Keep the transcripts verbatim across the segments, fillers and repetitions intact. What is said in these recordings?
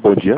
Bom dia.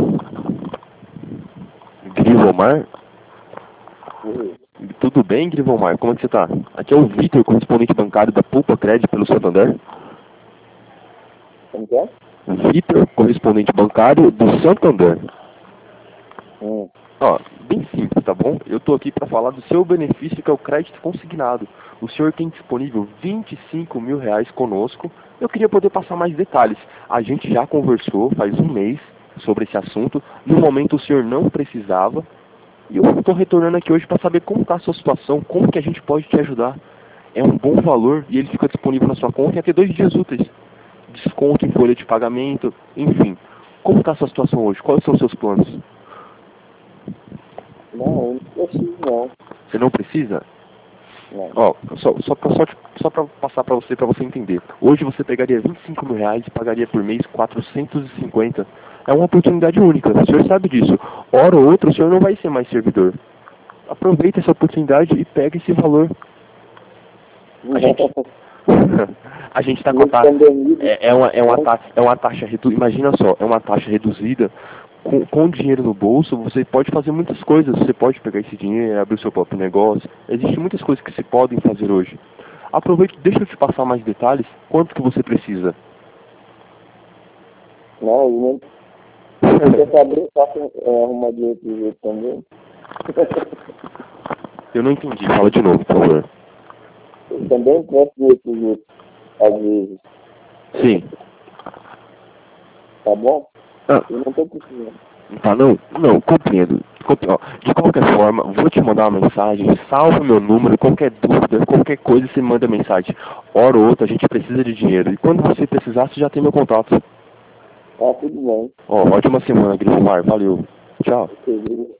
Grivomar? Oi. Tudo bem, Grivomar? Como é que você tá? Aqui é o Vitor, correspondente bancário da Pulpa Cred pelo Santander. Como que é? Vitor, correspondente bancário do Santander. Hum. Ó, bem simples, tá bom? Eu tô aqui para falar do seu benefício, que é o crédito consignado. O senhor tem disponível vinte e cinco mil reais conosco. Eu queria poder passar mais detalhes. A gente já conversou faz um mês sobre esse assunto. No momento o senhor não precisava. E eu estou retornando aqui hoje para saber como está a sua situação, como que a gente pode te ajudar. É um bom valor e ele fica disponível na sua conta em até dois dias úteis. Desconto em folha de pagamento, enfim. Como está a sua situação hoje? Quais são os seus planos? Não, eu não preciso não. Você não precisa? Não. Ó, só, só, pra, só, só pra passar pra você, pra você entender. Hoje você pegaria vinte e cinco mil reais e pagaria por mês quatrocentos e cinquenta. É uma oportunidade única, o senhor sabe disso. Hora ou outra o senhor não vai ser mais servidor. Aproveita essa oportunidade e pega esse valor. A gente... a gente tá com a taxa... É, é, uma, é, uma taxa, é uma taxa reduzida, imagina só, é uma taxa reduzida. Com, com dinheiro no bolso, você pode fazer muitas coisas. Você pode pegar esse dinheiro e abrir o seu próprio negócio. Existem muitas coisas que se podem fazer hoje. Aproveite, deixa eu te passar mais detalhes. Quanto que você precisa? Não, eu não. Eu quero saber se faço é, arrumar dinheiro pro jeito também. Eu não entendi. Fala de novo, por favor. Eu também presto dinheiro pro jeito, às vezes. Sim. Tá bom? Ah, Eu não tô precisando. tá, não? Não, compreendo. Compre- ó, de qualquer forma, vou te mandar uma mensagem. Salva o meu número. Qualquer dúvida, qualquer coisa, você manda mensagem. Hora ou outra, a gente precisa de dinheiro. E quando você precisar, você já tem meu contato. Tá tudo bem. Ó, ótima semana, Grifomar. Valeu. Tchau. Ok,